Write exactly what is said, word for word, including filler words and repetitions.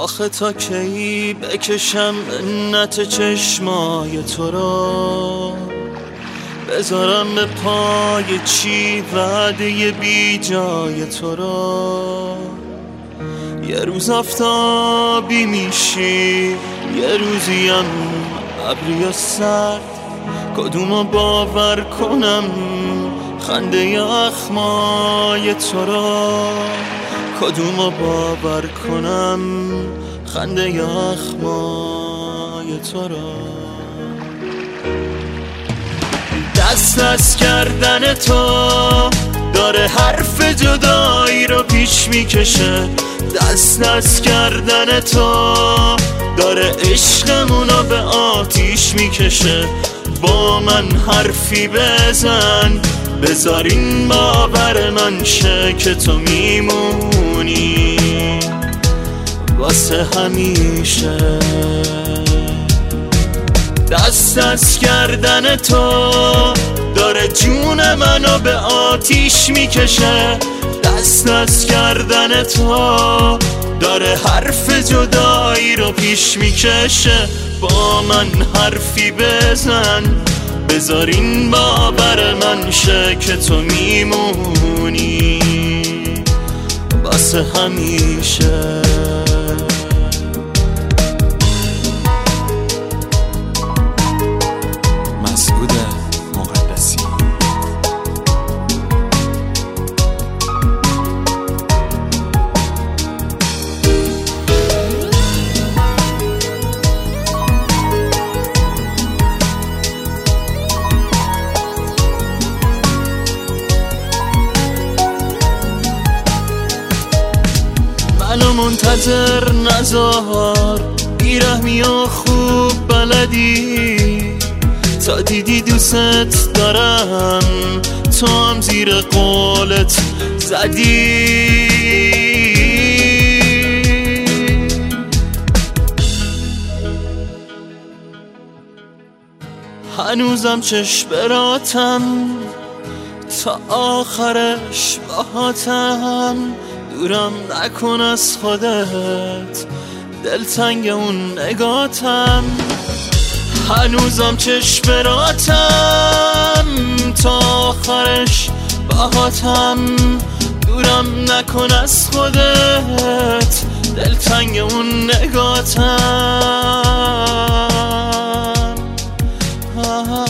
آخه تا کی بکشم منت چشمای تو را، بذارم به پای چی وعده بی جای تو را. یه روز آفتابی میشی، یه روزیم ابری و سرد، کدومو باور کنم خنده اخمای تو را، کدومو باور کنم خنده اخمای تو را. دست از کردن تو داره حرف جدایی رو پیش میکشه، دست از کردن تو داره عشقمونو به آتیش میکشه. با من حرفی بزن، بذار این باور من شه که تو میمونی واسه همیشه. دست از کردن تو داره جون منو به آتیش میکشه، دست از کردن تو داره حرف جدایی رو پیش میکشه. با من حرفی بزن، بذار این باور من شه که تو میمونی واسه همیشه. منو منتظر نذار، بیرحمی و خوب بلدی، تا دیدی دوست دارم تو هم زیر قولت زدی. هنوزم چشم براتم، تا آخرش باهاتم، دورم نکن از خودت، دلتنگ اون نگاتم. هنوزم چشم براتم، تا آخرش باهاتم، دورم نکن از خودت، دلتنگ اون نگاتم.